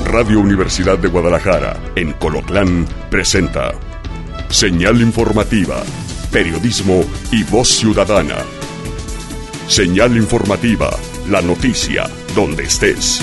Radio Universidad de Guadalajara, en Colotlán, presenta Señal Informativa, periodismo y voz ciudadana. Señal Informativa, la noticia, donde estés.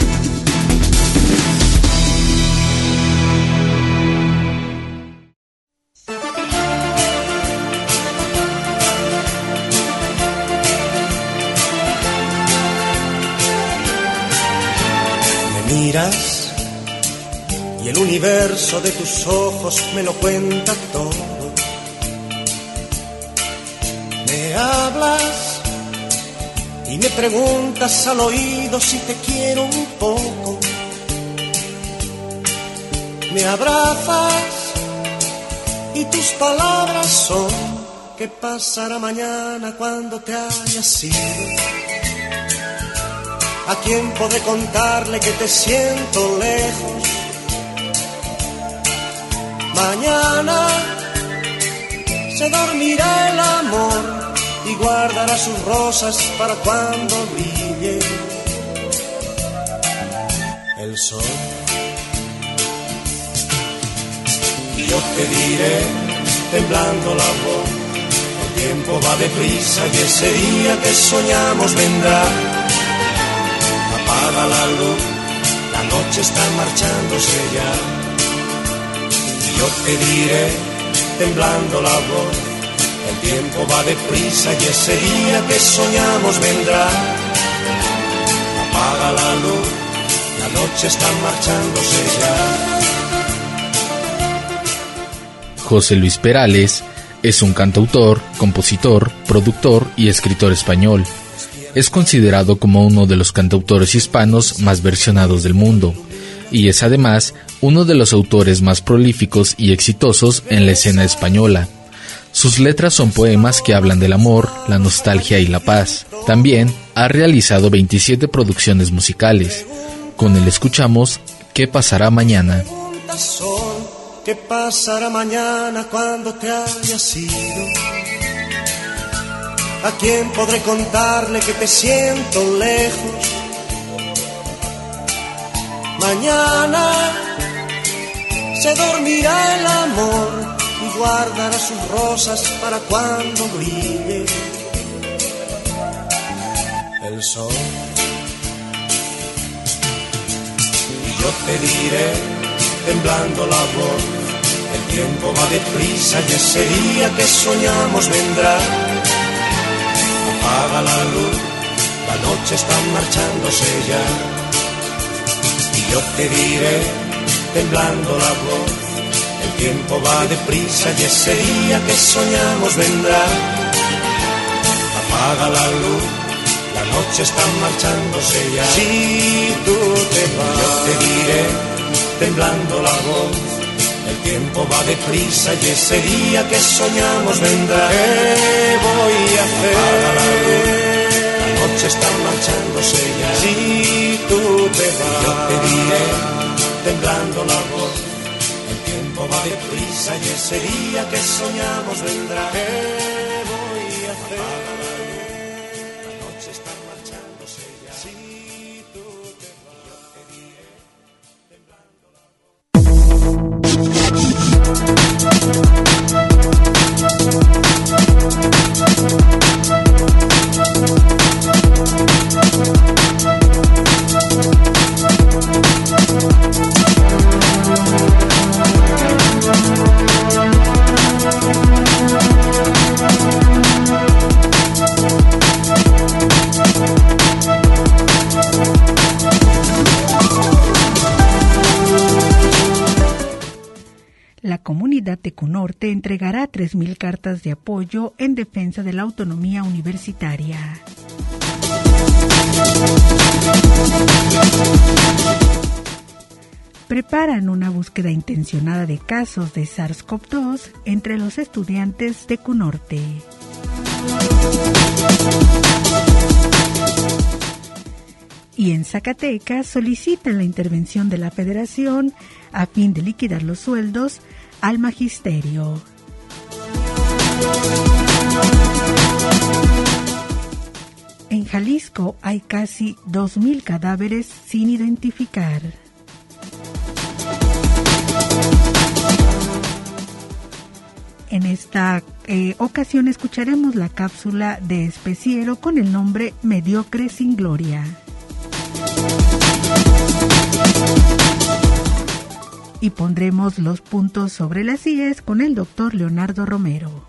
Miras y el universo de tus ojos me lo cuenta todo. Me hablas y me preguntas al oído si te quiero un poco. Me abrazas y tus palabras son: ¿qué pasará mañana cuando te hayas ido? ¿A quién podré contarle que te siento lejos? Mañana se dormirá el amor y guardará sus rosas para cuando brille el sol. Y yo te diré, temblando la voz, el tiempo va deprisa y ese día que soñamos vendrá. Apaga la luz, la noche está marchándose ya. Y yo te diré, temblando la voz, el tiempo va deprisa y ese día que soñamos vendrá. Apaga la luz, la noche está marchándose ya. José Luis Perales es un cantautor, compositor, productor y escritor español. Es considerado como uno de los cantautores hispanos más versionados del mundo, y es además uno de los autores más prolíficos y exitosos en la escena española. Sus letras son poemas que hablan del amor, la nostalgia y la paz. También ha realizado 27 producciones musicales. Con él escuchamos ¿Qué pasará mañana? ¿Qué pasará mañana cuando te hayas ido? ¿A quién podré contarle que te siento lejos? Mañana se dormirá el amor y guardará sus rosas para cuando brille el sol. Y yo te diré, temblando la voz, el tiempo va deprisa y ese día que soñamos vendrá. Apaga la luz, la noche está marchándose ya. Y yo te diré, temblando la voz, el tiempo va deprisa y ese día que soñamos vendrá. Apaga la luz, la noche está marchándose ya. Si tú te vas, yo te diré, temblando la voz, el tiempo va deprisa y ese día que soñamos vendrá. ¿Qué voy a hacer? La noche está marchándose ya. Si tú te vas, yo te diré, temblando la voz, el tiempo va deprisa y ese día que soñamos vendrá. ¿Qué voy a hacer? La noche está marchándose ya. Si tú te vas, yo te diré, temblando la voz. La comunidad Tecunorte entregará 3,000 cartas de apoyo en defensa de la autonomía universitaria. Preparan una búsqueda intencionada de casos de SARS-CoV-2 entre los estudiantes Tecunorte. Y en Zacatecas solicitan la intervención de la Federación a fin de liquidar los sueldos al magisterio. En Jalisco hay casi 2,000 cadáveres sin identificar. En esta ocasión escucharemos la cápsula de Especiero con el nombre Mediocre sin Gloria. Y pondremos los puntos sobre las IES con el doctor Leonardo Romero.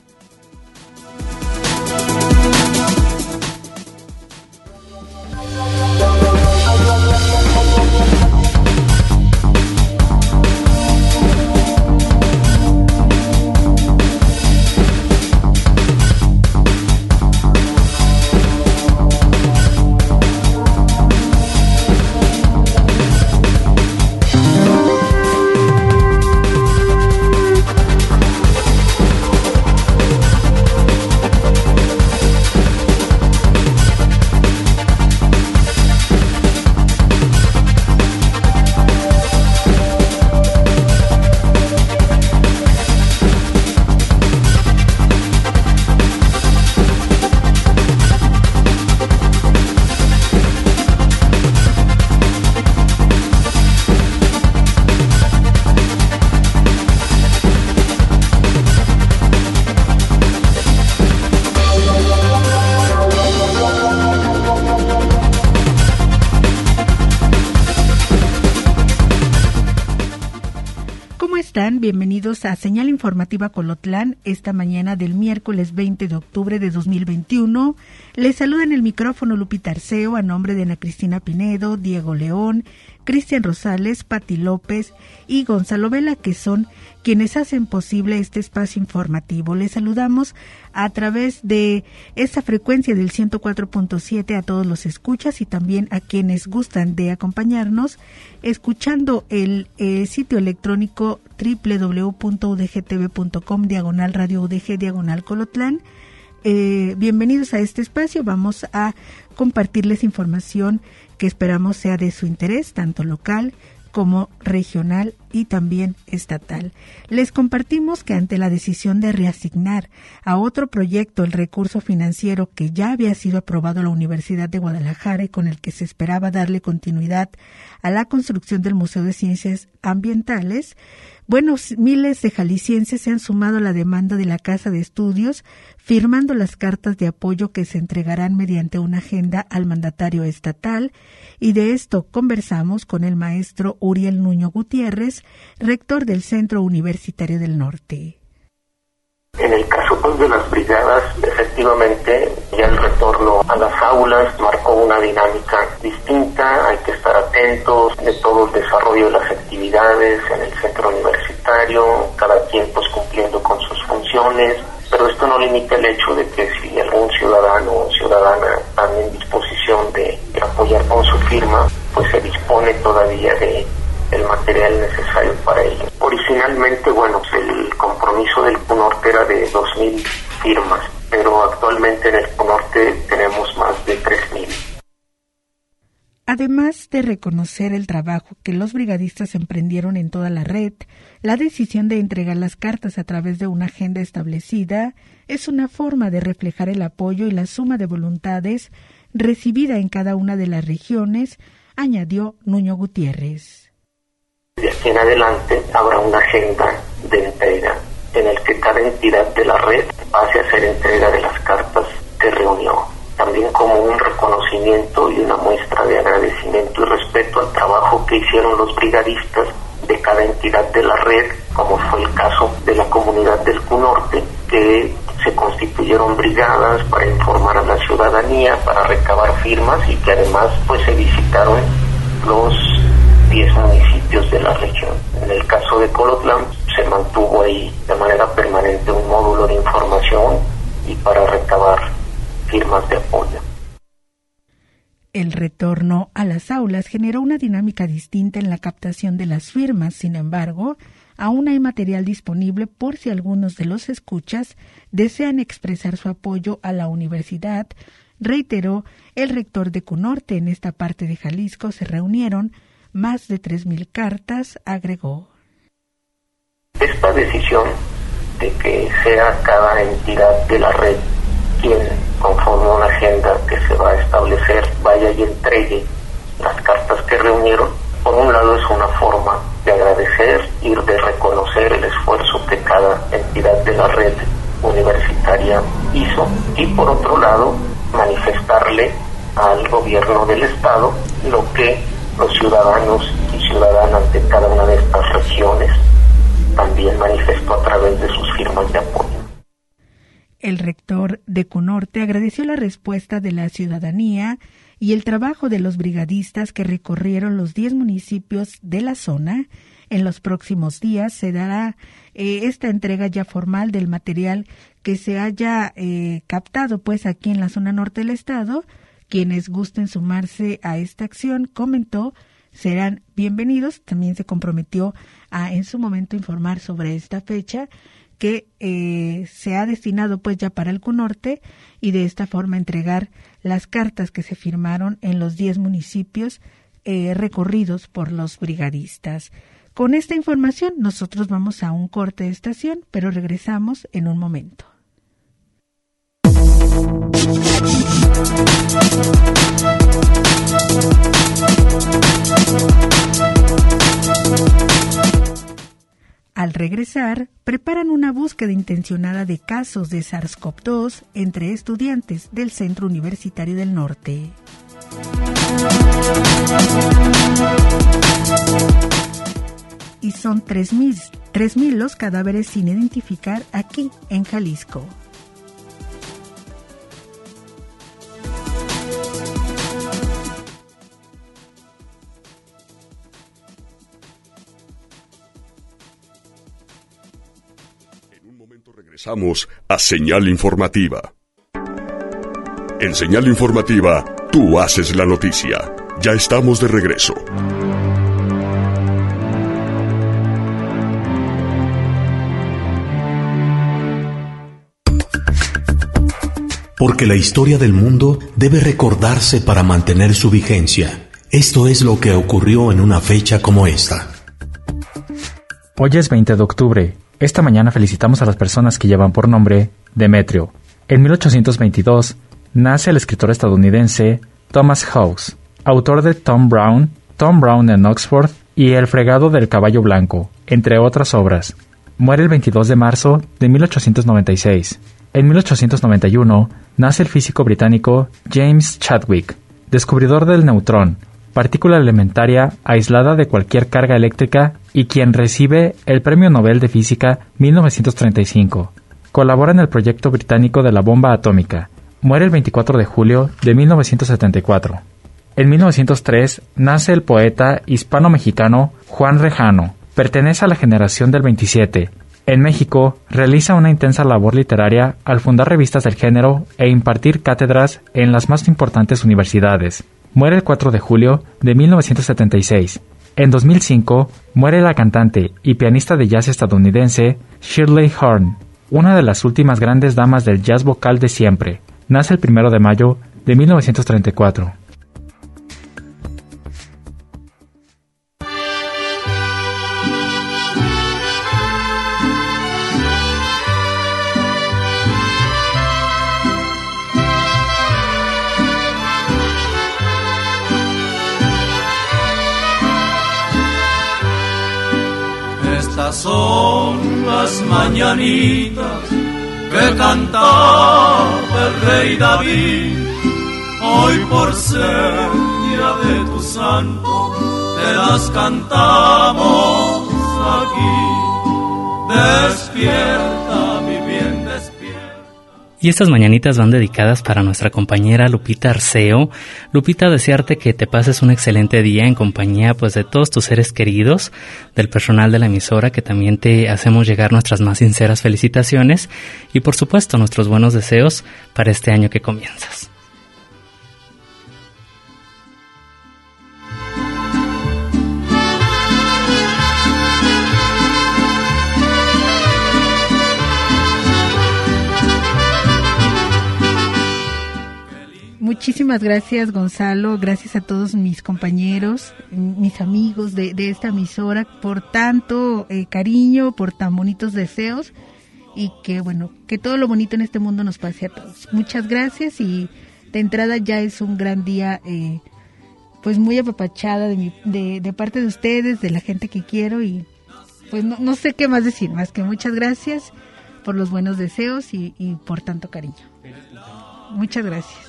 Bienvenidos a Señal Informativa Colotlán, esta mañana del miércoles 20 de octubre de 2021. Les saluda en el micrófono Lupita Arceo a nombre de Ana Cristina Pinedo, Diego León, Cristian Rosales, Pati López y Gonzalo Vela, que son quienes hacen posible este espacio informativo. Les saludamos a través de esta frecuencia del 104.7 a todos los escuchas y también a quienes gustan de acompañarnos escuchando el sitio electrónico www.udgtv.com/radio UDG/Colotlán. Bienvenidos a este espacio. Vamos a compartirles información que esperamos sea de su interés, tanto local como regional y también estatal. Les compartimos que ante la decisión de reasignar a otro proyecto el recurso financiero que ya había sido aprobado a la Universidad de Guadalajara y con el que se esperaba darle continuidad a la construcción del Museo de Ciencias Ambientales, miles de jaliscienses se han sumado a la demanda de la Casa de Estudios, firmando las cartas de apoyo que se entregarán mediante una agenda al mandatario estatal, y de esto conversamos con el maestro Uriel Nuño Gutiérrez, rector del Centro Universitario del Norte. En el caso de las brigadas, efectivamente, ya el retorno a las aulas marcó una dinámica distinta. Hay que estar atentos de todo el desarrollo de las actividades en el centro universitario, cada quien cumpliendo con sus funciones, pero esto no limita el hecho de que si algún ciudadano o ciudadana están en disposición de apoyar con su firma, pues se dispone todavía de el material necesario para ello. Originalmente, el compromiso del CUNORTE era de 2,000 firmas, pero actualmente en el CUNORTE tenemos más de 3,000. Además de reconocer el trabajo que los brigadistas emprendieron en toda la red, la decisión de entregar las cartas a través de una agenda establecida es una forma de reflejar el apoyo y la suma de voluntades recibida en cada una de las regiones, añadió Nuño Gutiérrez. De aquí en adelante habrá una agenda de entrega en el que cada entidad de la red pase a hacer entrega de las cartas que reunió, también como un reconocimiento y una muestra de agradecimiento y respeto al trabajo que hicieron los brigadistas de cada entidad de la red, como fue el caso de la comunidad del CUNORTE, que se constituyeron brigadas para informar a la ciudadanía, para recabar firmas y que además se visitaron los 10 municipios de la región. En el caso de Colotlán se mantuvo ahí de manera permanente un módulo de información y para recabar firmas de apoyo. El retorno a las aulas generó una dinámica distinta en la captación de las firmas. Sin embargo, aún hay material disponible por si algunos de los escuchas desean expresar su apoyo a la universidad, reiteró el rector de CUNORTE. En esta parte de Jalisco se reunieron más de 3,000 cartas, agregó. Esta decisión de que sea cada entidad de la red quien, conforme a una agenda que se va a establecer, vaya y entregue las cartas que reunieron, por un lado es una forma de agradecer y de reconocer el esfuerzo que cada entidad de Secretaría hizo, y por otro lado manifestarle al gobierno del estado lo que los ciudadanos y ciudadanas de cada una de estas regiones también manifestó a través de sus firmas de apoyo. El rector de CUNORTE agradeció la respuesta de la ciudadanía y el trabajo de los brigadistas que recorrieron los 10 municipios de la zona. En los próximos días se dará esta entrega ya formal del material que se haya captado pues aquí en la zona norte del estado. Quienes gusten sumarse a esta acción, comentó, serán bienvenidos. También se comprometió a en su momento informar sobre esta fecha que se ha destinado pues ya para el CUNORTE, y de esta forma entregar las cartas que se firmaron en los 10 municipios recorridos por los brigadistas. Con esta información nosotros vamos a un corte de estación, pero regresamos en un momento. Al regresar, preparan una búsqueda intencionada de casos de SARS-CoV-2 entre estudiantes del Centro Universitario del Norte. Y son 3.000 los cadáveres sin identificar aquí en Jalisco. Regresamos a Señal Informativa. En Señal Informativa, tú haces la noticia. Ya estamos de regreso. Porque la historia del mundo debe recordarse para mantener su vigencia. Esto es lo que ocurrió en una fecha como esta. Hoy es 20 de octubre. Esta mañana felicitamos a las personas que llevan por nombre Demetrio. En 1822 nace el escritor estadounidense Thomas Hobbes, autor de Tom Brown en Oxford y El fregado del caballo blanco, entre otras obras. Muere el 22 de marzo de 1896. En 1891 nace el físico británico James Chadwick, descubridor del neutrón, partícula elementaria aislada de cualquier carga eléctrica y quien recibe el Premio Nobel de Física 1935. Colabora en el proyecto británico de la bomba atómica. Muere el 24 de julio de 1974. En 1903 nace el poeta hispano-mexicano Juan Rejano. Pertenece a la generación del 27. En México, realiza una intensa labor literaria al fundar revistas del género e impartir cátedras en las más importantes universidades. Muere el 4 de julio de 1976. En 2005, muere la cantante y pianista de jazz estadounidense Shirley Horn, una de las últimas grandes damas del jazz vocal de siempre. Nace el 1 de mayo de 1934. Estas son las mañanitas que cantaba el rey David. Hoy por ser día de tu santo, te las cantamos aquí. Despierta, mi bien, despierta. Y estas mañanitas van dedicadas para nuestra compañera Lupita Arceo. Lupita, desearte que te pases un excelente día en compañía pues de todos tus seres queridos, del personal de la emisora, que también te hacemos llegar nuestras más sinceras felicitaciones y por supuesto nuestros buenos deseos para este año que comienzas. Muchísimas gracias, Gonzalo, gracias a todos mis compañeros, mis amigos de esta emisora por tanto cariño, por tan bonitos deseos y que bueno, que todo lo bonito en este mundo nos pase a todos. Muchas gracias y de entrada ya es un gran día, pues muy apapachada de parte de ustedes, de la gente que quiero y pues no sé qué más decir, más que muchas gracias. por los buenos deseos y por tanto cariño. Muchas gracias.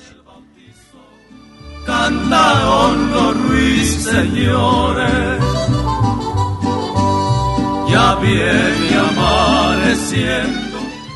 Canta hondo Ruiz, señores, ya viene amaneciendo.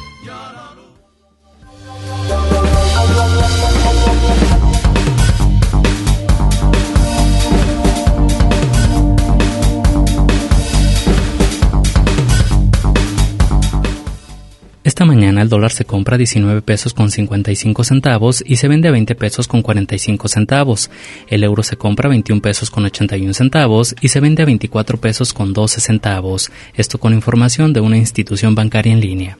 Esta mañana el dólar se compra a 19 pesos con 55 centavos y se vende a 20 pesos con 45 centavos. El euro se compra a 21 pesos con 81 centavos y se vende a 24 pesos con 12 centavos. Esto con información de una institución bancaria en línea.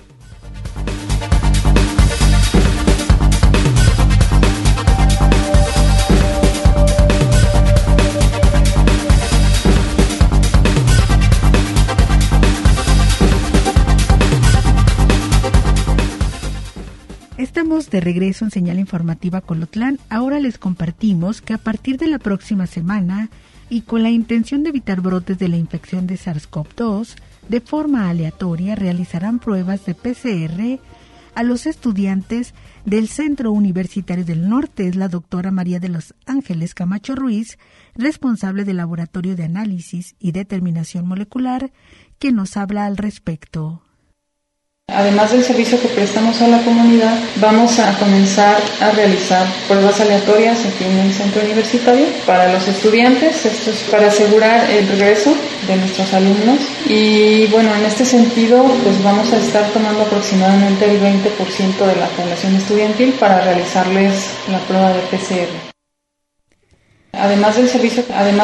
Estamos de regreso en Señal Informativa Colotlán. Ahora les compartimos que a partir de la próxima semana y con la intención de evitar brotes de la infección de SARS-CoV-2, de forma aleatoria realizarán pruebas de PCR a los estudiantes del Centro Universitario del Norte. Es la doctora María de los Ángeles Camacho Ruiz, responsable del Laboratorio de Análisis y Determinación Molecular, quien nos habla al respecto. Además del servicio que prestamos a la comunidad, vamos a comenzar a realizar pruebas aleatorias aquí en el centro universitario para los estudiantes. Esto es para asegurar el regreso de nuestros alumnos y bueno, en este sentido pues vamos a estar tomando aproximadamente el 20% de la población estudiantil para realizarles la prueba de PCR. Además del servicio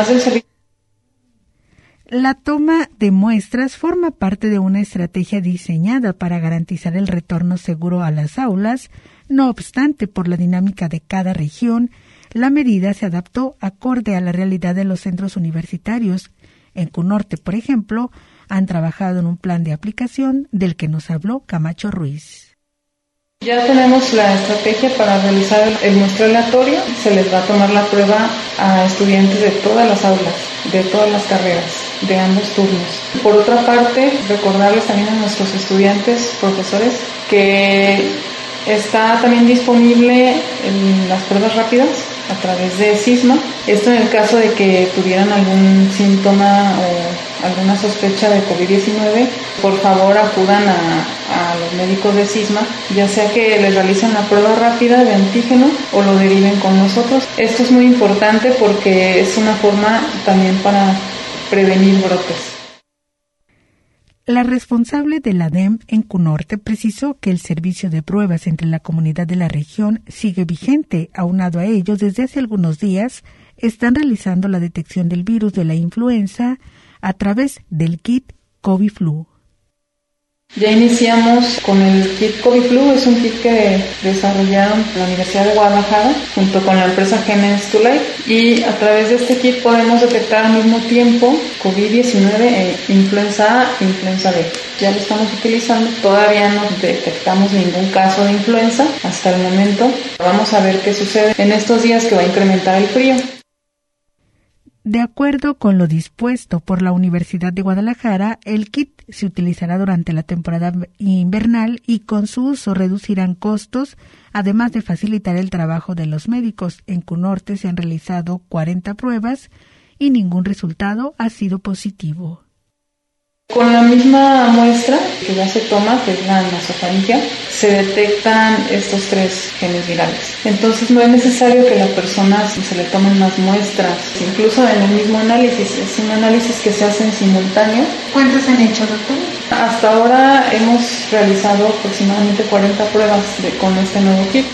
La toma de muestras forma parte de una estrategia diseñada para garantizar el retorno seguro a las aulas. No obstante, por la dinámica de cada región, la medida se adaptó acorde a la realidad de los centros universitarios. En CUNORTE, por ejemplo, han trabajado en un plan de aplicación del que nos habló Camacho Ruiz. Ya tenemos la estrategia para realizar el muestreo aleatorio. Se les va a tomar la prueba a estudiantes de todas las aulas, de todas las carreras, de ambos turnos. Por otra parte, recordarles también a nuestros estudiantes, profesores, que está también disponible en las pruebas rápidas a través de SISMA. Esto en el caso de que tuvieran algún síntoma o alguna sospecha de COVID-19, por favor acudan a los médicos de SISMA, ya sea que les realicen la prueba rápida de antígeno o lo deriven con nosotros. Esto es muy importante porque es una forma también para prevenir brotes. La responsable de la DEM en CUNORTE precisó que el servicio de pruebas entre la comunidad de la región sigue vigente. Aunado a ello, desde hace algunos días están realizando la detección del virus de la influenza a través del kit COVID-Flu. Ya iniciamos con el kit COVID-Flu, es un kit que desarrollaron la Universidad de Guadalajara junto con la empresa Genes 2 Life, y a través de este kit podemos detectar al mismo tiempo COVID-19 e influenza A e influenza B. Ya lo estamos utilizando, todavía no detectamos ningún caso de influenza hasta el momento. Vamos a ver qué sucede en estos días que va a incrementar el frío. De acuerdo con lo dispuesto por la Universidad de Guadalajara, el kit se utilizará durante la temporada invernal y con su uso reducirán costos, además de facilitar el trabajo de los médicos. En CUNORTE se han realizado 40 pruebas y ningún resultado ha sido positivo. Con la misma muestra que ya se toma, que es la nasofaringia, se detectan estos 3 genes virales. Entonces no es necesario que la persona se le tomen más muestras, incluso en el mismo análisis. Es un análisis que se hace en simultáneo. ¿Cuántas han hecho, doctor? Hasta ahora hemos realizado aproximadamente 40 pruebas con este nuevo kit.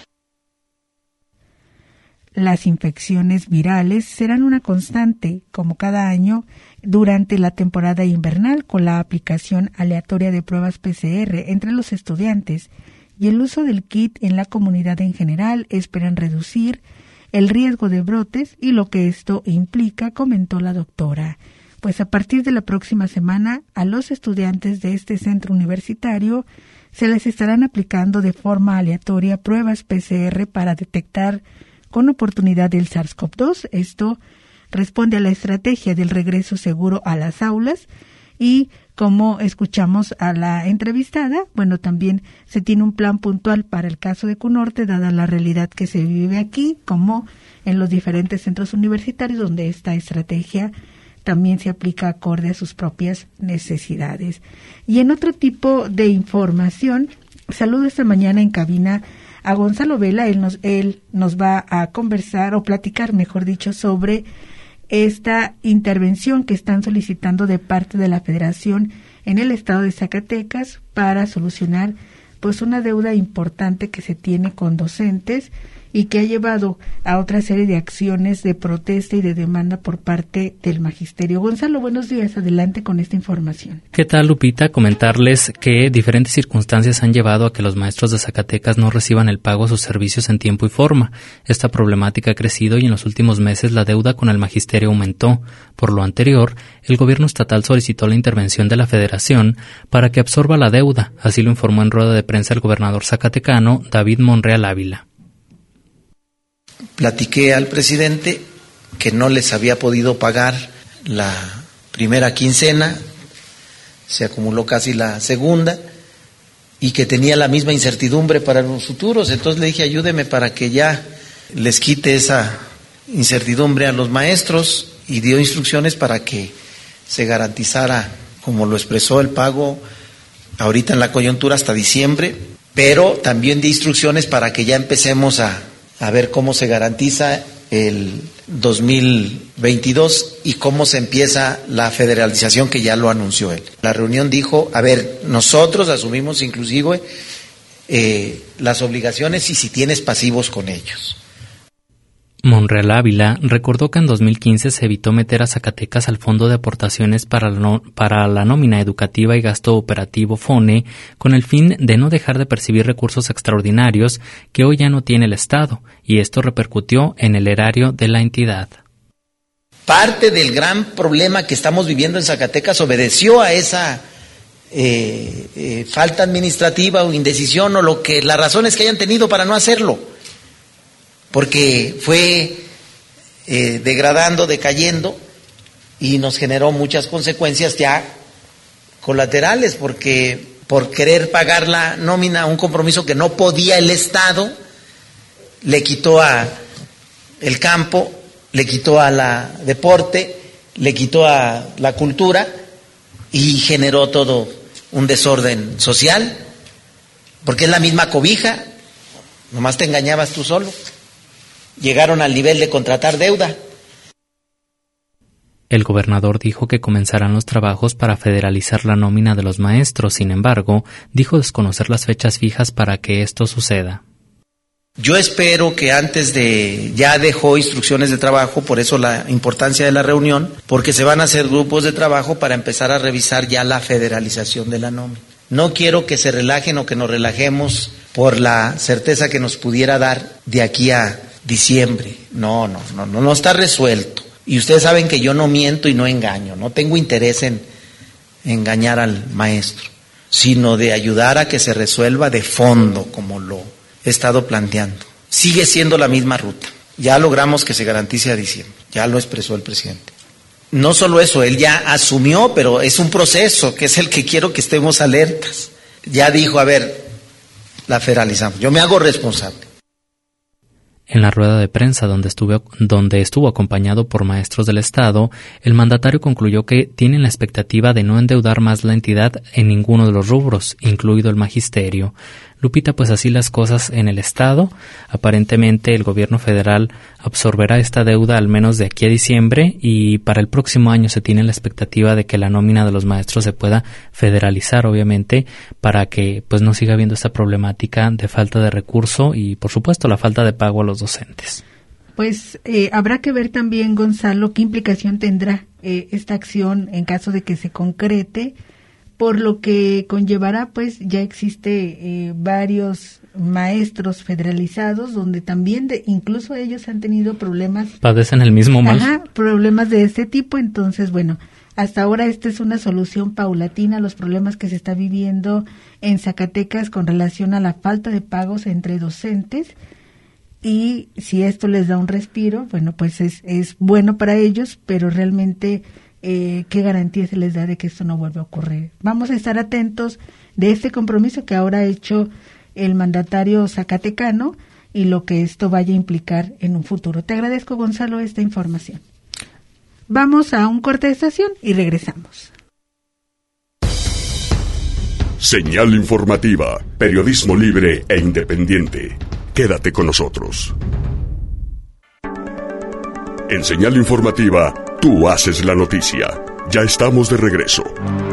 Las infecciones virales serán una constante, como cada año, durante la temporada invernal, con la aplicación aleatoria de pruebas PCR entre los estudiantes y el uso del kit en la comunidad en general. Esperan reducir el riesgo de brotes y lo que esto implica, comentó la doctora. Pues a partir de la próxima semana, a los estudiantes de este centro universitario se les estarán aplicando de forma aleatoria pruebas PCR para detectar con oportunidad del SARS-CoV-2. Esto responde a la estrategia del regreso seguro a las aulas y como escuchamos a la entrevistada, bueno, también se tiene un plan puntual para el caso de Cunorte, dada la realidad que se vive aquí, como en los diferentes centros universitarios, donde esta estrategia también se aplica acorde a sus propias necesidades. Y en otro tipo de información, saludo esta mañana en cabina a Gonzalo Vela. Él nos va a conversar, o platicar, mejor dicho, sobre esta intervención que están solicitando de parte de la Federación en el estado de Zacatecas para solucionar pues una deuda importante que se tiene con docentes y que ha llevado a otra serie de acciones de protesta y de demanda por parte del magisterio. Gonzalo, buenos días, adelante con esta información. ¿Qué tal, Lupita? Comentarles que diferentes circunstancias han llevado a que los maestros de Zacatecas no reciban el pago a sus servicios en tiempo y forma. Esta problemática ha crecido y en los últimos meses la deuda con el magisterio aumentó. Por lo anterior, el gobierno estatal solicitó la intervención de la Federación para que absorba la deuda, así lo informó en rueda de prensa el gobernador zacatecano David Monreal Ávila. Platiqué al presidente que no les había podido pagar la primera quincena, se acumuló casi la segunda, y que tenía la misma incertidumbre para los futuros. Entonces le dije, ayúdeme para que ya les quite esa incertidumbre a los maestros, y dio instrucciones para que se garantizara, como lo expresó, el pago ahorita en la coyuntura hasta diciembre, pero también dio instrucciones para que ya empecemos a ver cómo se garantiza el 2022 y cómo se empieza la federalización, que ya lo anunció él. La reunión dijo, nosotros asumimos inclusive las obligaciones y si tienes pasivos con ellos. Monreal Ávila recordó que en 2015 se evitó meter a Zacatecas al Fondo de Aportaciones para la Nómina Educativa y Gasto Operativo FONE, con el fin de no dejar de percibir recursos extraordinarios que hoy ya no tiene el Estado, y esto repercutió en el erario de la entidad. Parte del gran problema que estamos viviendo en Zacatecas obedeció a esa falta administrativa o indecisión, o las razones que hayan tenido para no hacerlo, porque fue degradando, decayendo, y nos generó muchas consecuencias ya colaterales, porque por querer pagar la nómina, un compromiso que no podía el Estado, le quitó a el campo, le quitó a la deporte, le quitó a la cultura y generó todo un desorden social, porque es la misma cobija, nomás te engañabas tú solo. Llegaron al nivel de contratar deuda. El gobernador dijo que comenzarán los trabajos para federalizar la nómina de los maestros. Sin embargo, dijo desconocer las fechas fijas para que esto suceda. Yo espero que ya dejó instrucciones de trabajo, por eso la importancia de la reunión, porque se van a hacer grupos de trabajo para empezar a revisar ya la federalización de la nómina. No quiero que se relajen o que nos relajemos por la certeza que nos pudiera dar de aquí a diciembre. No está resuelto. Y ustedes saben que yo no miento y no engaño, no tengo interés en engañar al maestro, sino de ayudar a que se resuelva de fondo, como lo he estado planteando. Sigue siendo la misma ruta. Ya logramos que se garantice a diciembre, ya lo expresó el presidente. No solo eso, él ya asumió, pero es un proceso que es el que quiero que estemos alertas. Ya dijo, la federalizamos, yo me hago responsable. En la rueda de prensa donde estuvo acompañado por maestros del Estado, el mandatario concluyó que tienen la expectativa de no endeudar más la entidad en ninguno de los rubros, incluido el magisterio. Lupita, pues así las cosas en el Estado. Aparentemente el gobierno federal absorberá esta deuda al menos de aquí a diciembre, y para el próximo año se tiene la expectativa de que la nómina de los maestros se pueda federalizar, obviamente, para que pues no siga habiendo esta problemática de falta de recurso y, por supuesto, la falta de pago a los docentes. Pues habrá que ver también, Gonzalo, qué implicación tendrá esta acción en caso de que se concrete, por lo que conllevará, pues ya existe varios maestros federalizados donde también incluso ellos han tenido problemas. Padecen el mismo mal. Problemas de este tipo. Entonces, bueno, hasta ahora esta es una solución paulatina a los problemas que se está viviendo en Zacatecas con relación a la falta de pagos entre docentes. Y si esto les da un respiro, bueno, pues es bueno para ellos, pero realmente qué garantía se les da de que esto no vuelva a ocurrir. Vamos a estar atentos de este compromiso que ahora ha hecho el mandatario zacatecano y lo que esto vaya a implicar en un futuro. Te agradezco, Gonzalo, esta información. Vamos a un corte de estación y regresamos. Señal informativa, periodismo libre e independiente. Quédate con nosotros. En Señal informativa, tú haces la noticia. Ya estamos de regreso.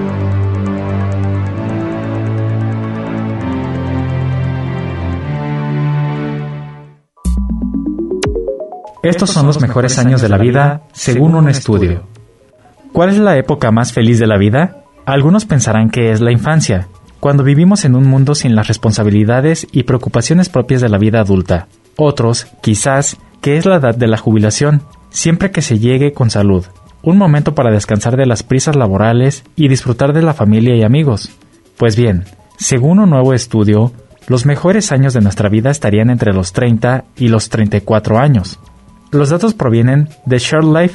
Estos son los mejores años de la vida, según un estudio. ¿Cuál es la época más feliz de la vida? Algunos pensarán que es la infancia, cuando vivimos en un mundo sin las responsabilidades y preocupaciones propias de la vida adulta. Otros, quizás, que es la edad de la jubilación, siempre que se llegue con salud. Un momento para descansar de las prisas laborales y disfrutar de la familia y amigos. Pues bien, según un nuevo estudio, los mejores años de nuestra vida estarían entre los 30 y los 34 años. Los datos provienen de ShareLife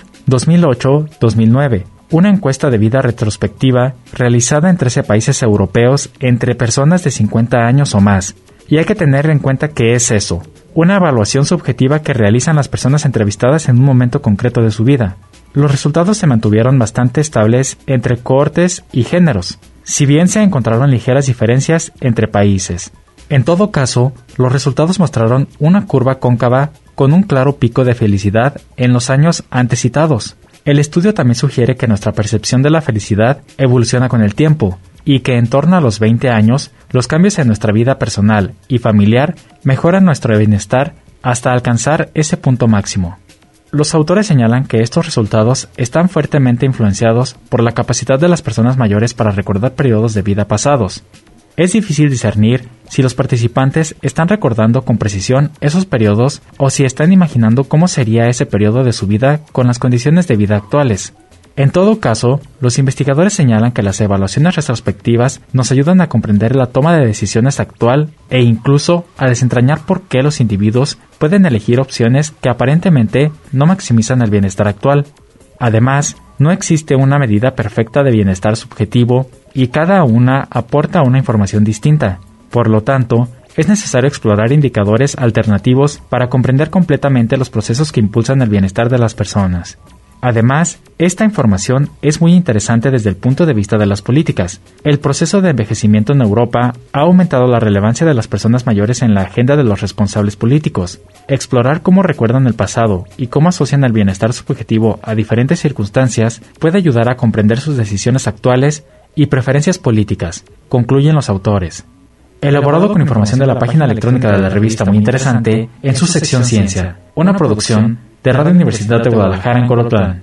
2008-2009, una encuesta de vida retrospectiva realizada en 13 países europeos entre personas de 50 años o más. Y hay que tener en cuenta que es eso, una evaluación subjetiva que realizan las personas entrevistadas en un momento concreto de su vida. Los resultados se mantuvieron bastante estables entre cohortes y géneros, si bien se encontraron ligeras diferencias entre países. En todo caso, los resultados mostraron una curva cóncava con un claro pico de felicidad en los años antes citados. El estudio también sugiere que nuestra percepción de la felicidad evoluciona con el tiempo y que en torno a los 20 años, los cambios en nuestra vida personal y familiar mejoran nuestro bienestar hasta alcanzar ese punto máximo. Los autores señalan que estos resultados están fuertemente influenciados por la capacidad de las personas mayores para recordar periodos de vida pasados. Es difícil discernir si los participantes están recordando con precisión esos periodos o si están imaginando cómo sería ese periodo de su vida con las condiciones de vida actuales. En todo caso, los investigadores señalan que las evaluaciones retrospectivas nos ayudan a comprender la toma de decisiones actual e incluso a desentrañar por qué los individuos pueden elegir opciones que aparentemente no maximizan el bienestar actual. Además, no existe una medida perfecta de bienestar subjetivo y cada una aporta una información distinta. Por lo tanto, es necesario explorar indicadores alternativos para comprender completamente los procesos que impulsan el bienestar de las personas. Además, esta información es muy interesante desde el punto de vista de las políticas. El proceso de envejecimiento en Europa ha aumentado la relevancia de las personas mayores en la agenda de los responsables políticos. Explorar cómo recuerdan el pasado y cómo asocian el bienestar subjetivo a diferentes circunstancias puede ayudar a comprender sus decisiones actuales y preferencias políticas, concluyen los autores. Elaborado con información de la página electrónica de la revista Muy Interesante en su sección Ciencia, una producción de Radio Universidad de Guadalajara en Colotlán.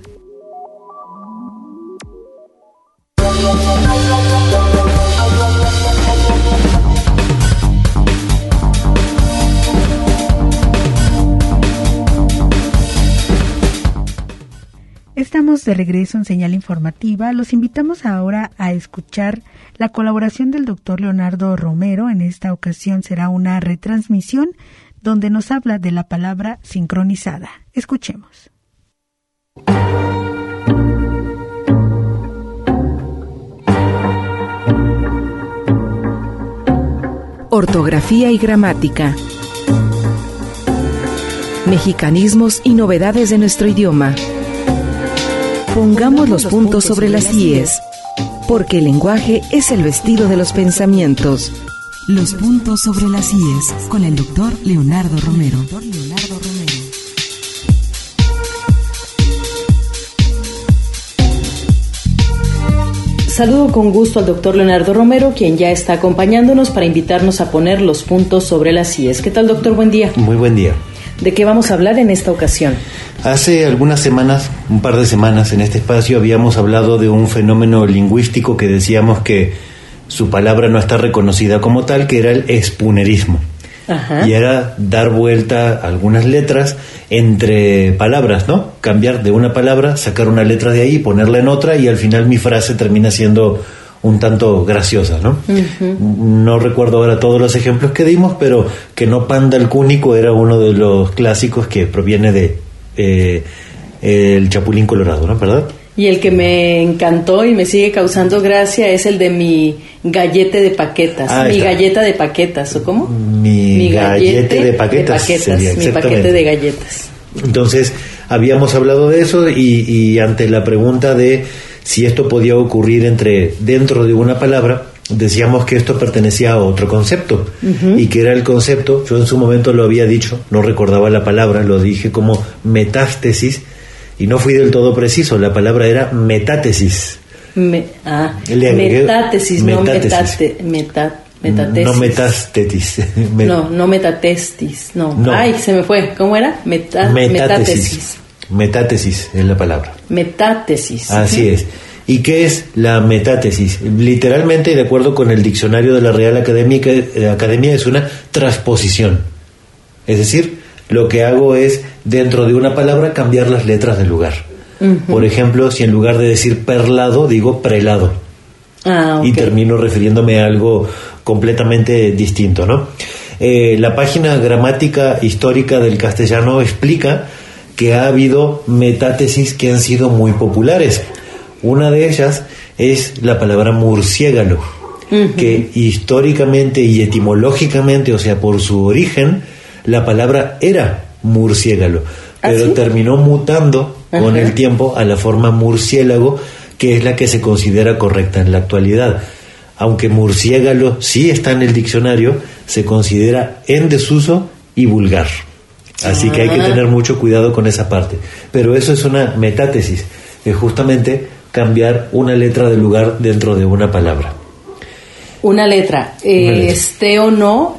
Estamos de regreso en Señal Informativa. Los invitamos ahora a escuchar la colaboración del doctor Leonardo Romero. En esta ocasión será una retransmisión donde nos habla de la palabra sincronizada. Escuchemos. Ortografía y gramática. Mexicanismos y novedades de nuestro idioma. Pongamos los puntos sobre las íes, porque el lenguaje es el vestido de los pensamientos. Los puntos sobre las íes, con el doctor Leonardo Romero. Saludo con gusto al doctor Leonardo Romero, quien ya está acompañándonos para invitarnos a poner los puntos sobre las íes. ¿Qué tal, doctor? Buen día. Muy buen día. ¿De qué vamos a hablar en esta ocasión? Hace algunas semanas, un par de semanas en este espacio, habíamos hablado de un fenómeno lingüístico que decíamos que su palabra no está reconocida como tal, que era el espunerismo. Ajá. Y era dar vuelta a algunas letras entre palabras, ¿no? Cambiar de una palabra, sacar una letra de ahí, ponerla en otra y al final mi frase termina siendo un tanto graciosa, ¿no? Uh-huh. No recuerdo ahora todos los ejemplos que dimos, pero que no panda el cúnico era uno de los clásicos que proviene de el Chapulín Colorado, ¿no? ¿Verdad? Y el que me encantó y me sigue causando gracia es el de mi gallete de paquetas. Mi galleta de paquetas, ¿o cómo? Mi gallete de paquetas. Sería, mi paquete de galletas. Entonces, habíamos hablado de eso y ante la pregunta de si esto podía ocurrir dentro de una palabra, decíamos que esto pertenecía a otro concepto, y que era el concepto, yo en su momento lo había dicho, no recordaba la palabra, lo dije como metástesis, y no fui del todo preciso, la palabra era metátesis. Metátesis, no metatesis. No metástesis. No metatestis, no. Ay, se me fue. ¿Cómo era? Metátesis. Metátesis es la palabra. Metátesis. Así es. ¿Y qué es la metátesis? Literalmente, y de acuerdo con el diccionario de la Real Academia, es una transposición. Es decir, lo que hago es, dentro de una palabra, cambiar las letras del lugar. Por ejemplo, si en lugar de decir perlado, digo prelado. Okay. Y termino refiriéndome a algo completamente distinto, ¿no? La página Gramática Histórica del Castellano explica que ha habido metátesis que han sido muy populares. Una de ellas es la palabra murciégalo, que históricamente y etimológicamente, o sea, por su origen, la palabra era murciégalo, pero terminó mutando con el tiempo a la forma murciélago, que es la que se considera correcta en la actualidad. Aunque murciégalo sí está en el diccionario, se considera en desuso y vulgar. Así que hay que tener mucho cuidado con esa parte. Pero eso es una metátesis, es justamente cambiar una letra de lugar dentro de una palabra. Una letra, esté o no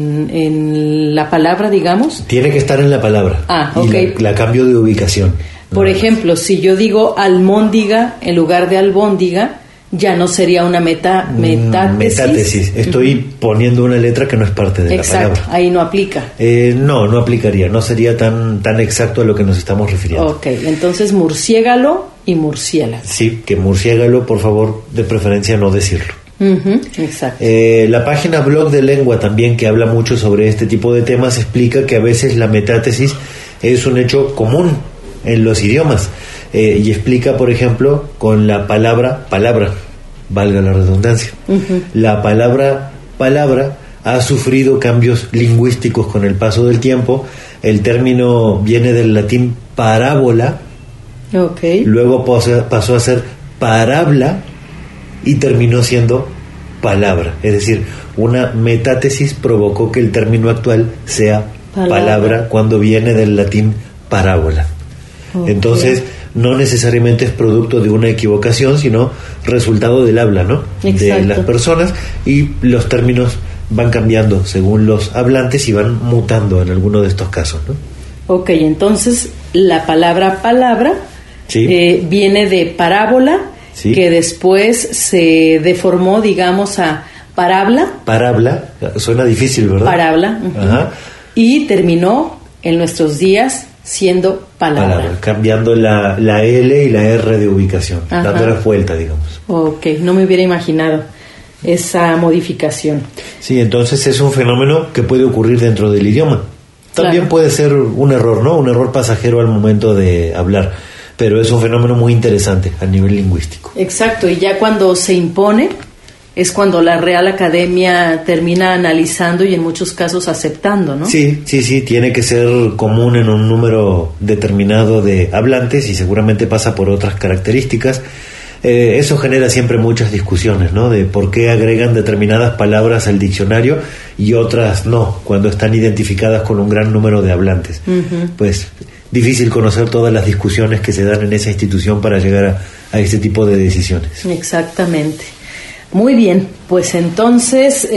en la palabra, digamos. Tiene que estar en la palabra. Y la cambio de ubicación. Por ejemplo, si yo digo almóndiga en lugar de albóndiga, ya no sería una metátesis. Estoy poniendo una letra que no es parte de la palabra. Exacto, ahí no aplica. No aplicaría, no sería tan exacto a lo que nos estamos refiriendo. Ok, entonces murciégalo y murciélago. Sí, que murciégalo, por favor, de preferencia no decirlo. Exacto. La página Blog de Lengua también, que habla mucho sobre este tipo de temas, explica que a veces la metátesis es un hecho común en los idiomas, y explica, por ejemplo, con la palabra, valga la redundancia, la palabra ha sufrido cambios lingüísticos con el paso del tiempo. El término viene del latín parábola, luego pasó a ser parábla y terminó siendo palabra. Es decir, una metátesis provocó que el término actual sea palabra cuando viene del latín parábola. Entonces, no necesariamente es producto de una equivocación, sino resultado del habla, ¿no? De las personas, y los términos van cambiando según los hablantes y van mutando en alguno de estos casos, ¿no? Ok, entonces la palabra viene de parábola, que después se deformó, digamos, a parábla. Parábla, suena difícil, ¿verdad? Parábla. Y terminó en nuestros días siendo palabra. Cambiando la L y la R de ubicación, dando la vuelta, digamos. Ok, no me hubiera imaginado esa modificación. Sí, entonces es un fenómeno que puede ocurrir dentro del idioma. También puede ser un error, ¿no? Un error pasajero al momento de hablar, pero es un fenómeno muy interesante a nivel lingüístico. Exacto, y ya cuando se impone es cuando la Real Academia termina analizando y en muchos casos aceptando, ¿no? Sí, tiene que ser común en un número determinado de hablantes y seguramente pasa por otras características. Eso genera siempre muchas discusiones, ¿no? De por qué agregan determinadas palabras al diccionario y otras no, cuando están identificadas con un gran número de hablantes. Pues difícil conocer todas las discusiones que se dan en esa institución para llegar a este tipo de decisiones. Exactamente. Muy bien, pues entonces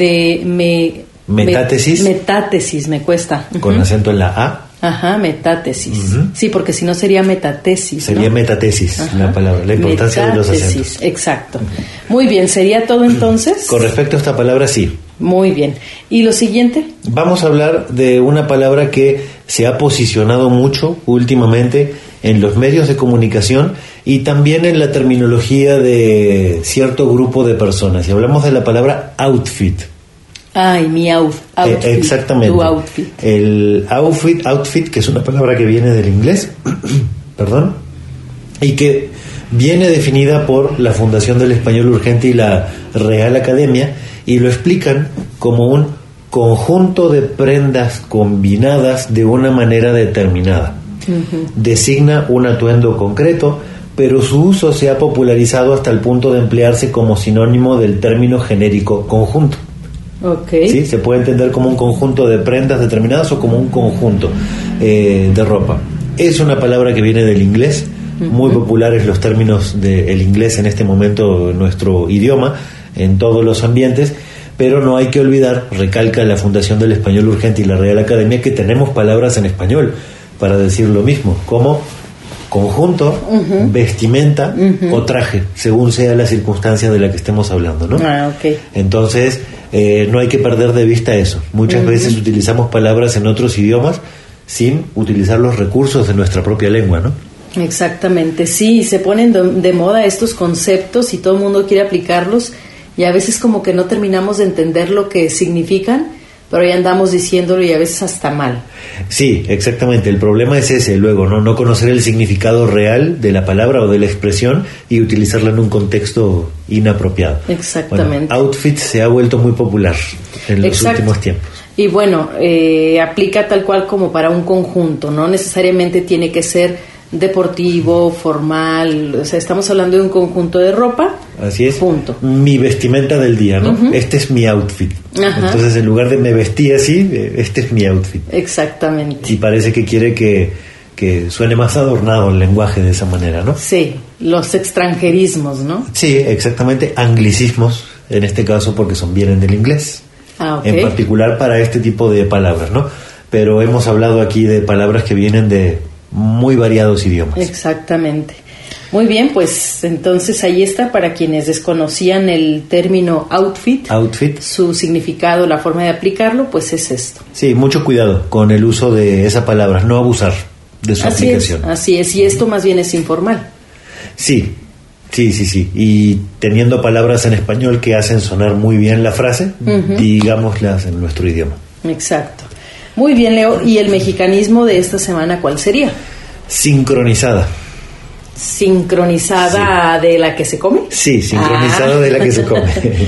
metátesis me cuesta. Con acento en la A. Metátesis. Sí, porque si no sería metatesis. Sería metatesis la palabra, la importancia de los acentos. Exacto. Muy bien, ¿sería todo entonces? Con respecto a esta palabra, sí. Muy bien. ¿Y lo siguiente? Vamos a hablar de una palabra que se ha posicionado mucho últimamente en los medios de comunicación y también en la terminología de cierto grupo de personas. Y hablamos de la palabra outfit. Ay, mi outfit. Exactamente. Tu outfit. El outfit, que es una palabra que viene del inglés, perdón, y que viene definida por la Fundación del Español Urgente y la Real Academia, y lo explican como un conjunto de prendas combinadas de una manera determinada. Designa un atuendo concreto, pero su uso se ha popularizado hasta el punto de emplearse como sinónimo del término genérico conjunto. ¿Sí? Se puede entender como un conjunto de prendas determinadas o como un conjunto de ropa. Es una palabra que viene del inglés, muy populares los términos del inglés en este momento en nuestro idioma, en todos los ambientes, pero no hay que olvidar, recalca la Fundación del Español Urgente y la Real Academia, que tenemos palabras en español para decir lo mismo, como conjunto, vestimenta o traje, según sea la circunstancia de la que estemos hablando, ¿no? Entonces, no hay que perder de vista eso. Muchas veces utilizamos palabras en otros idiomas sin utilizar los recursos de nuestra propia lengua, ¿no? Exactamente, sí, se ponen de moda estos conceptos y todo el mundo quiere aplicarlos y a veces como que no terminamos de entender lo que significan, pero ya andamos diciéndolo y a veces hasta mal. Sí, exactamente, el problema es ese, luego, no conocer el significado real de la palabra o de la expresión y utilizarla en un contexto inapropiado. Exactamente. Bueno, outfit se ha vuelto muy popular en los últimos tiempos. Y bueno, aplica tal cual como para un conjunto, no necesariamente tiene que ser deportivo, formal, o sea, estamos hablando de un conjunto de ropa. Así es. Punto. Mi vestimenta del día, ¿no? Este es mi outfit. Entonces, en lugar de me vestí así, este es mi outfit. Exactamente. Y parece que quiere que suene más adornado el lenguaje de esa manera, ¿no? Sí, los extranjerismos, ¿no? Sí, exactamente, anglicismos, en este caso porque vienen del inglés. En particular para este tipo de palabras, ¿no? Pero hemos hablado aquí de palabras que vienen de muy variados idiomas. Exactamente. Muy bien, pues entonces ahí está para quienes desconocían el término outfit, su significado, la forma de aplicarlo, pues es esto. Sí, mucho cuidado con el uso de esa palabra, no abusar de su aplicación. Así es, y esto más bien es informal. Sí, y teniendo palabras en español que hacen sonar muy bien la frase, digámoslas en nuestro idioma. Exacto. Muy bien, Leo, ¿y el mexicanismo de esta semana cuál sería? Sincronizada. ¿Sincronizada de la que se come? Sí, sincronizada de la que se come.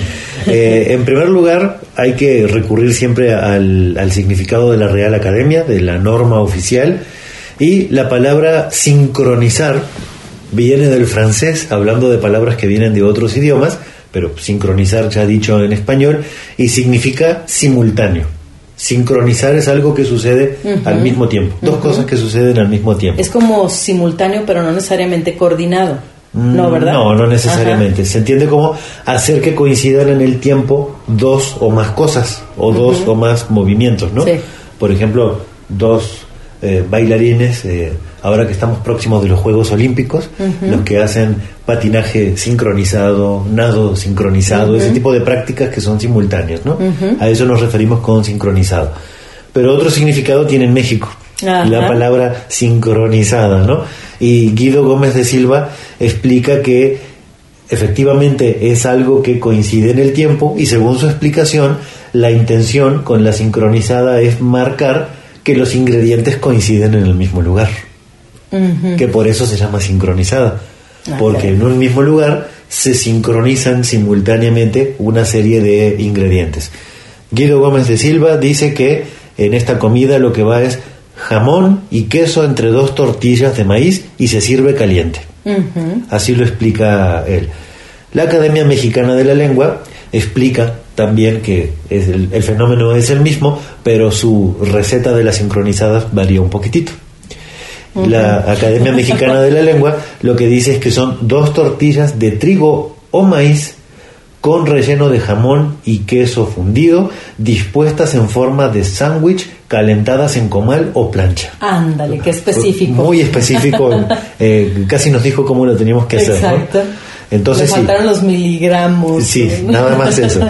En primer lugar, hay que recurrir siempre al significado de la Real Academia, de la norma oficial, y la palabra sincronizar viene del francés, hablando de palabras que vienen de otros idiomas, pero sincronizar ya dicho en español, y significa simultáneo. Sincronizar es algo que sucede al mismo tiempo, dos cosas que suceden al mismo tiempo. Es como simultáneo, pero no necesariamente coordinado, ¿no, verdad? No necesariamente. Se entiende como hacer que coincidan en el tiempo dos o más cosas, o dos o más movimientos, ¿no? Sí. Por ejemplo, dos bailarines, ahora que estamos próximos de los Juegos Olímpicos, los que hacen patinaje sincronizado, nado sincronizado, ese tipo de prácticas que son simultáneas, ¿no? A eso nos referimos con sincronizado. Pero otro significado tiene en México, la palabra sincronizada, ¿no? Y Guido Gómez de Silva explica que efectivamente es algo que coincide en el tiempo y según su explicación, la intención con la sincronizada es marcar que los ingredientes coinciden en el mismo lugar, que por eso se llama sincronizada, porque en un mismo lugar se sincronizan simultáneamente una serie de ingredientes. Guido Gómez de Silva dice que en esta comida lo que va es jamón y queso entre dos tortillas de maíz y se sirve caliente. Así lo explica él. La Academia Mexicana de la Lengua explica también que el fenómeno es el mismo, pero su receta de las sincronizadas varía un poquitito. La Academia Mexicana de la Lengua lo que dice es que son dos tortillas de trigo o maíz con relleno de jamón y queso fundido, dispuestas en forma de sándwich, calentadas en comal o plancha. Ándale, qué específico. Muy específico, casi nos dijo cómo lo teníamos que hacer. Exacto. ¿No? Entonces, me faltaron los miligramos. Sí, nada más eso.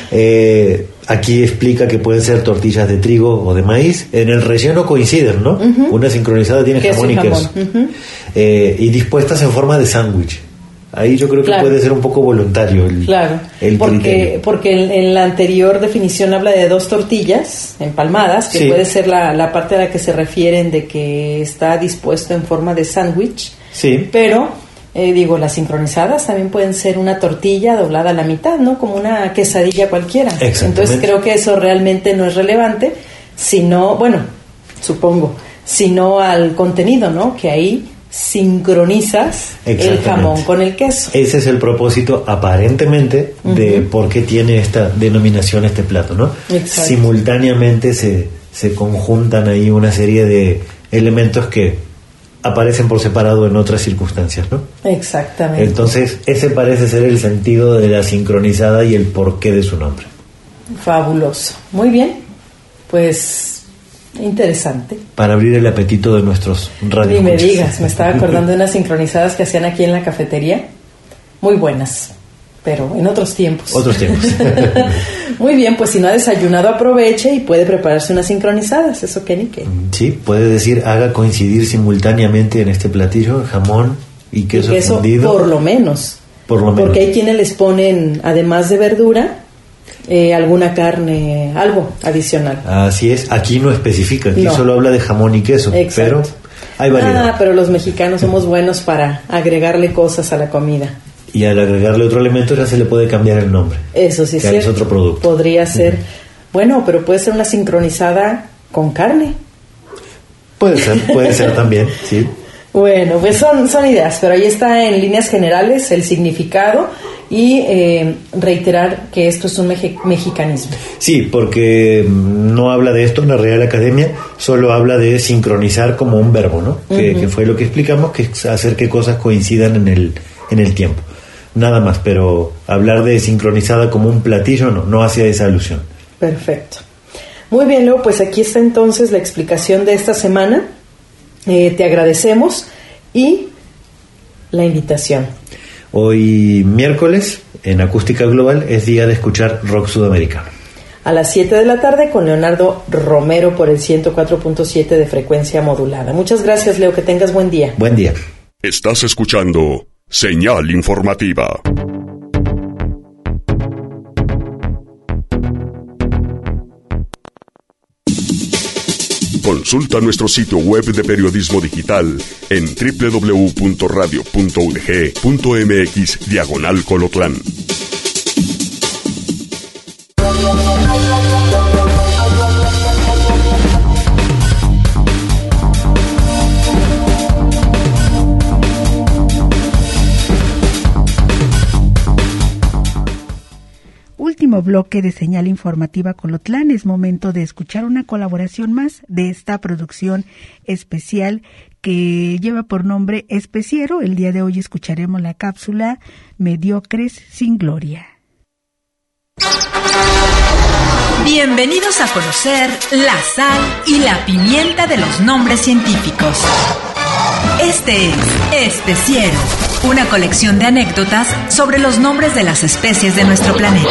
Aquí explica que pueden ser tortillas de trigo o de maíz. En el relleno coinciden, ¿no? Una sincronizada tiene jamón y queso. Y dispuestas en forma de sándwich. Ahí yo creo que puede ser un poco voluntario el criterio. Porque en la anterior definición habla de dos tortillas empalmadas, que puede ser la parte a la que se refieren de que está dispuesto en forma de sándwich. Sí. Pero Las sincronizadas también pueden ser una tortilla doblada a la mitad, ¿no? Como una quesadilla cualquiera. Entonces creo que eso realmente no es relevante, sino, supongo, sino al contenido, ¿no? Que ahí sincronizas el jamón con el queso. Ese es el propósito, aparentemente, de por qué tiene esta denominación este plato, ¿no? Exacto. Simultáneamente se conjuntan ahí una serie de elementos que aparecen por separado en otras circunstancias, ¿no? Exactamente. Entonces, ese parece ser el sentido de la sincronizada y el porqué de su nombre. Fabuloso. Muy bien. Pues, interesante. Para abrir el apetito de nuestros radioescuchas. Ni me digas, me estaba acordando de unas sincronizadas que hacían aquí en la cafetería. Muy buenas, pero en otros tiempos. Muy bien, pues si no ha desayunado, aproveche y puede prepararse unas sincronizadas, eso que ni qué. Sí, puede decir, haga coincidir simultáneamente en este platillo jamón y queso fundido. Por lo menos. Porque hay quienes les ponen, además de verdura, alguna carne, algo adicional. Así es, aquí no especifica, aquí solo habla de jamón y queso. Exacto. Pero hay variedad. Pero los mexicanos somos buenos para agregarle cosas a la comida. Y al agregarle otro elemento ya se le puede cambiar el nombre. Eso sí, es otro producto. Podría ser, pero puede ser una sincronizada con carne. Puede ser también, sí. Bueno, pues son ideas, pero ahí está en líneas generales el significado y reiterar que esto es un mexicanismo. Sí, porque no habla de esto en la Real Academia, solo habla de sincronizar como un verbo, ¿no? Que fue lo que explicamos, que es hacer que cosas coincidan en el tiempo. Nada más, pero hablar de sincronizada como un platillo no hace esa alusión. Perfecto. Muy bien, Leo, pues aquí está entonces la explicación de esta semana. Te agradecemos y la invitación. Hoy miércoles, en Acústica Global, es día de escuchar rock sudamericano. A las 7 de la tarde con Leonardo Romero por el 104.7 de frecuencia modulada. Muchas gracias, Leo, que tengas buen día. Buen día. Estás escuchando Señal Informativa. Consulta nuestro sitio web de periodismo digital en www.radio.udg.mx/Colotlán. Último bloque de Señal Informativa Colotlán. Es momento de escuchar una colaboración más de esta producción especial que lleva por nombre Especiero. El día de hoy escucharemos la cápsula Mediocres sin Gloria. Bienvenidos a conocer la sal y la pimienta de los nombres científicos. Este es Especiero, una colección de anécdotas sobre los nombres de las especies de nuestro planeta.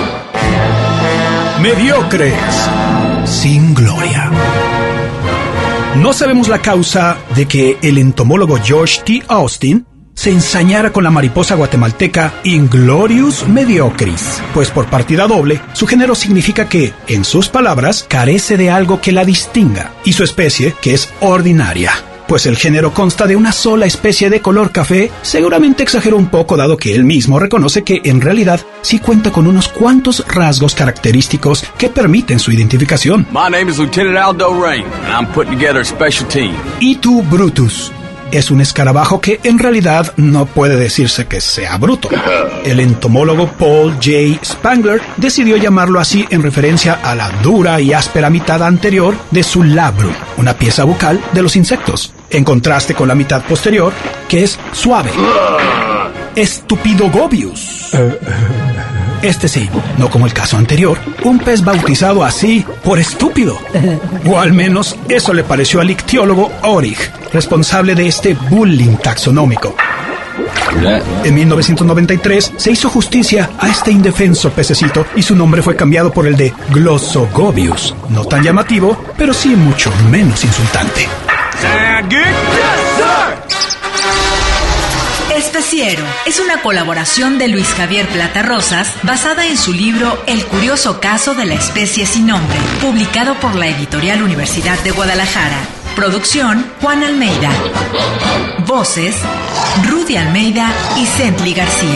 Mediocres sin gloria. No sabemos la causa de que el entomólogo George T. Austin se ensañara con la mariposa guatemalteca Inglorius mediocris, pues por partida doble, su género significa que, en sus palabras, carece de algo que la distinga, y su especie, que es ordinaria. Pues el género consta de una sola especie de color café, seguramente exageró un poco dado que él mismo reconoce que en realidad sí cuenta con unos cuantos rasgos característicos que permiten su identificación. My name is Lieutenant Aldo Rain, and I'm putting together a special team. Y tu Brutus es un escarabajo que en realidad no puede decirse que sea bruto. El entomólogo Paul J. Spangler decidió llamarlo así en referencia a la dura y áspera mitad anterior de su labrum, una pieza bucal de los insectos, en contraste con la mitad posterior, que es suave. Estupidogobius. Este sí, no como el caso anterior, un pez bautizado así por estúpido. O al menos eso le pareció al ictiólogo Orig, responsable de este bullying taxonómico. En 1993 se hizo justicia a este indefenso pececito y su nombre fue cambiado por el de Glossogobius. No tan llamativo, pero sí mucho menos insultante. Especiero es una colaboración de Luis Javier Plata Rosas basada en su libro El curioso caso de la especie sin nombre, publicado por la editorial Universidad de Guadalajara. Producción Juan Almeida. Voces Rudy Almeida y Cently García.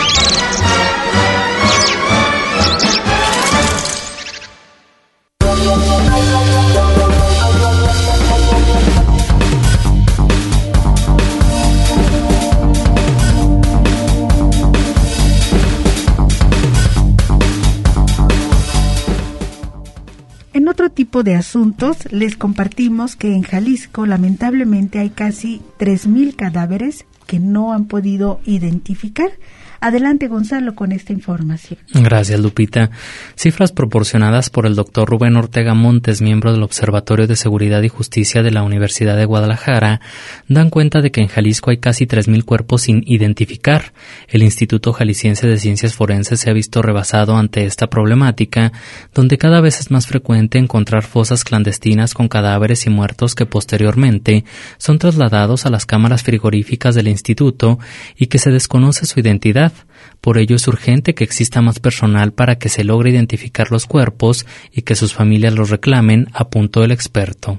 En otro tipo de asuntos, les compartimos que en Jalisco lamentablemente hay casi 3,000 cadáveres que no han podido identificar. Adelante, Gonzalo, con esta información. Gracias, Lupita. Cifras proporcionadas por el doctor Rubén Ortega Montes, miembro del Observatorio de Seguridad y Justicia de la Universidad de Guadalajara, dan cuenta de que en Jalisco hay casi 3,000 cuerpos sin identificar. El Instituto Jalisciense de Ciencias Forenses se ha visto rebasado ante esta problemática, donde cada vez es más frecuente encontrar fosas clandestinas con cadáveres y muertos que posteriormente son trasladados a las cámaras frigoríficas del instituto y que se desconoce su identidad. Por ello es urgente que exista más personal para que se logre identificar los cuerpos y que sus familias los reclamen, apuntó el experto.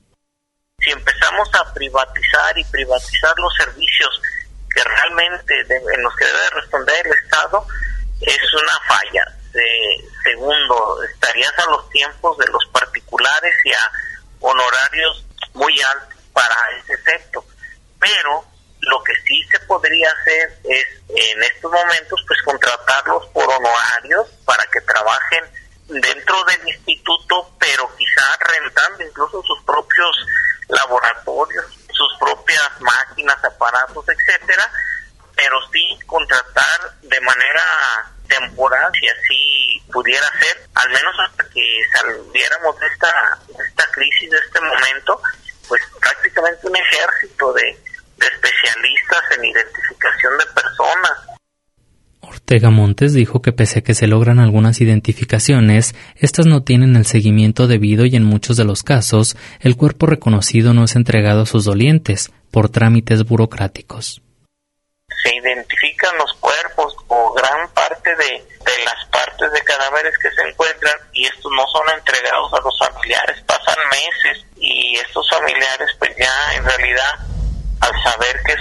Si empezamos a privatizar los servicios que realmente en los que debe responder el Estado, es una falla. Segundo, estarías a los tiempos de los particulares y a honorarios muy altos para ese efecto. Pero lo que sí se podría hacer es, en estos momentos, pues contratarlos por honorarios para que trabajen dentro del instituto, pero quizá rentando incluso sus propios laboratorios, sus propias máquinas, aparatos, etcétera, pero sí contratar de manera temporal, si así pudiera ser, al menos hasta que saliéramos de esta crisis, de este momento, pues prácticamente un ejército de especialistas en identificación de personas. Ortega Montes dijo que pese a que se logran algunas identificaciones, estas no tienen el seguimiento debido y en muchos de los casos el cuerpo reconocido no es entregado a sus dolientes por trámites burocráticos. Se identifican los cuerpos o gran parte de las partes de cadáveres que se encuentran y estos no son entregados a los familiares, pasan meses y estos familiares pues ya en realidad, al saber que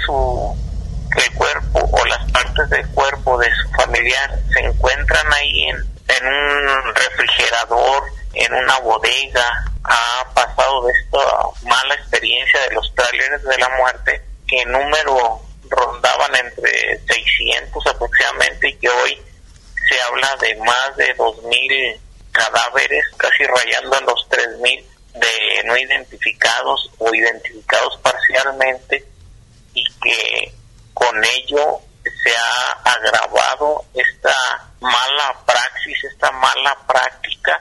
el cuerpo o las partes del cuerpo de su familiar se encuentran ahí en un refrigerador, en una bodega, ha pasado de esta mala experiencia de los tráileres de la muerte, que en número rondaban entre 600 aproximadamente y que hoy se habla de más de 2,000 cadáveres, casi rayando en los 3,000 de no identificados o identificados parcialmente, y que con ello se ha agravado esta mala praxis, esta mala práctica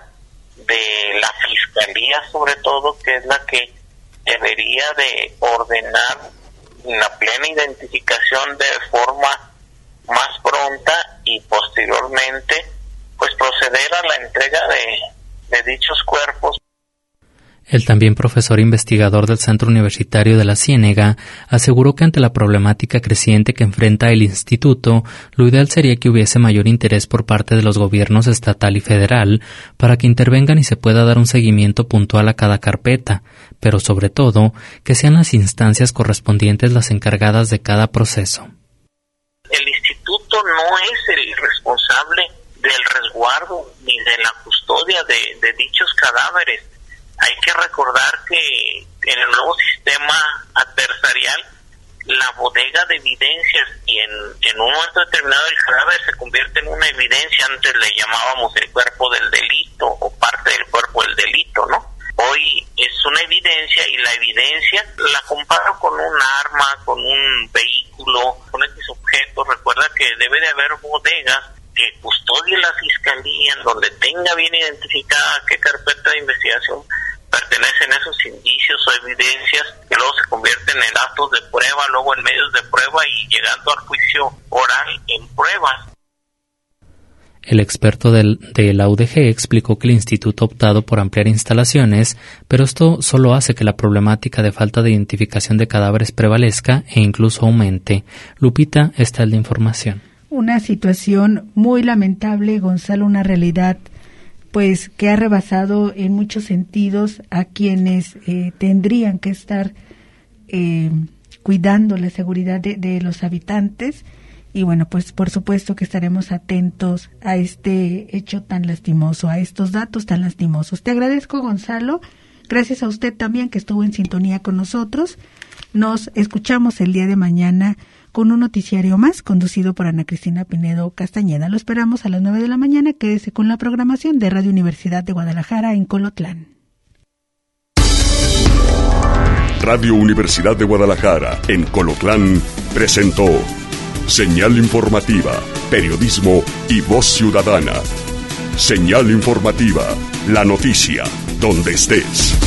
de la Fiscalía, sobre todo, que es la que debería de ordenar la plena identificación de forma más pronta y posteriormente pues proceder a la entrega de dichos cuerpos. El también profesor investigador del Centro Universitario de la Ciénega aseguró que ante la problemática creciente que enfrenta el instituto, lo ideal sería que hubiese mayor interés por parte de los gobiernos estatal y federal para que intervengan y se pueda dar un seguimiento puntual a cada carpeta, pero sobre todo que sean las instancias correspondientes las encargadas de cada proceso. El instituto no es el responsable del resguardo ni de la custodia de dichos cadáveres. Hay que recordar que en el nuevo sistema adversarial, la bodega de evidencias, y en un momento determinado el cadáver se convierte en una evidencia. Antes le llamábamos el cuerpo del delito o parte del cuerpo del delito, ¿no? Hoy es una evidencia y la evidencia la comparo con un arma, con un vehículo, con X objetos. Recuerda que debe de haber bodegas que custodie la fiscalía, en donde tenga bien identificada qué carpeta de investigación pertenecen esos indicios o evidencias, que luego se convierten en datos de prueba, luego en medios de prueba y llegando al juicio oral en pruebas. El experto de la UDG explicó que el instituto ha optado por ampliar instalaciones, pero esto solo hace que la problemática de falta de identificación de cadáveres prevalezca e incluso aumente. Lupita, esta es la información. Una situación muy lamentable, Gonzalo, una realidad pues que ha rebasado en muchos sentidos a quienes tendrían que estar cuidando la seguridad de los habitantes. Y bueno, pues por supuesto que estaremos atentos a este hecho tan lastimoso, a estos datos tan lastimosos. Te agradezco, Gonzalo. Gracias a usted también que estuvo en sintonía con nosotros. Nos escuchamos el día de mañana con un noticiario más conducido por Ana Cristina Pinedo Castañeda. Lo esperamos a las 9 de la mañana. Quédese con la programación de Radio Universidad de Guadalajara en Colotlán. Radio Universidad de Guadalajara en Colotlán presentó Señal Informativa, Periodismo y Voz Ciudadana. Señal Informativa, la noticia, donde estés.